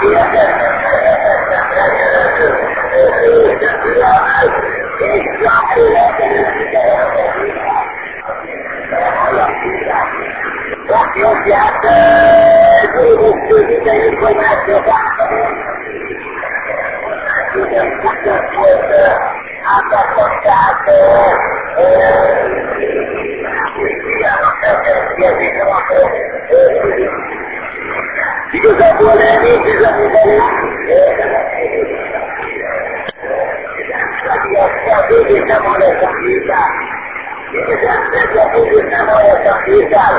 Igazából nem nincs üzemüvelő. A végét nem hallottak kézzel. A végét nem hallottak kézzel.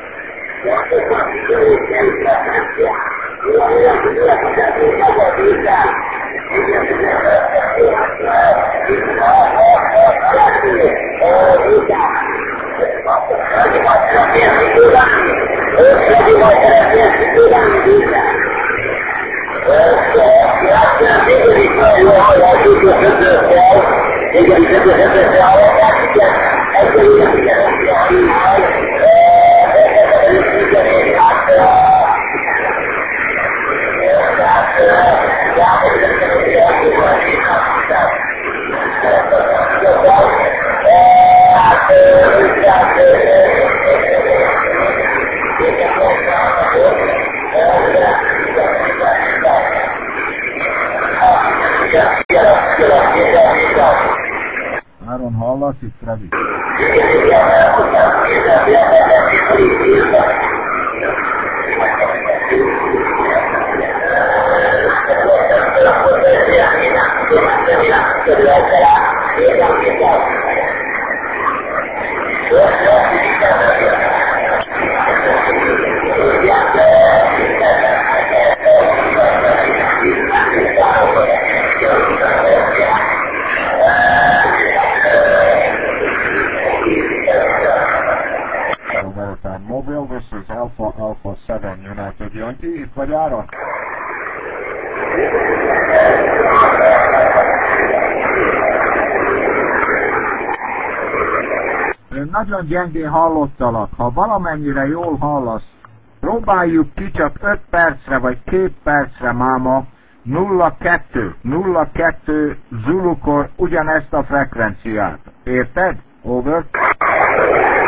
Áron, hallasz itt, Revi? Mobile, this is Alpha 7 United Yankee. Itt vagy, Áron? Én nagyon gyengén hallottalak. Ha valamennyire jól hallasz, próbáljuk ki csak 5 percre vagy 2 percre, máma, 02 Zulukor ugyanezt a frekvenciát. Érted? Over.